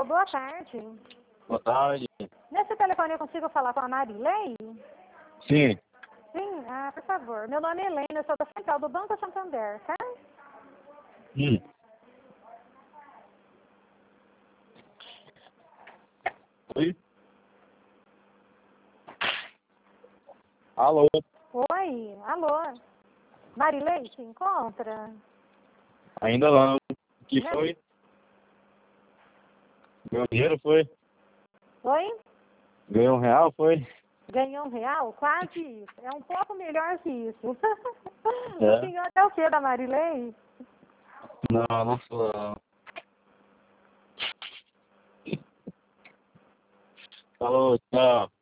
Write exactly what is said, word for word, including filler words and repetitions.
Alô, boa tarde. Boa tarde. Nesse telefone eu consigo falar com a Marilei? Sim. Sim, ah, por favor. Meu nome é Helena, eu sou da Central do Banco Santander, tá? Hum. Oi? Alô? Oi, alô. Marilei se encontra? Ainda não. O que Não. foi? Meu dinheiro foi? Oi? Ganhou um real, foi? Ganhou um real? Quase isso. É um pouco melhor que isso. O É. senhor é o que da Marilei? Não, não sou não. Falou, tchau.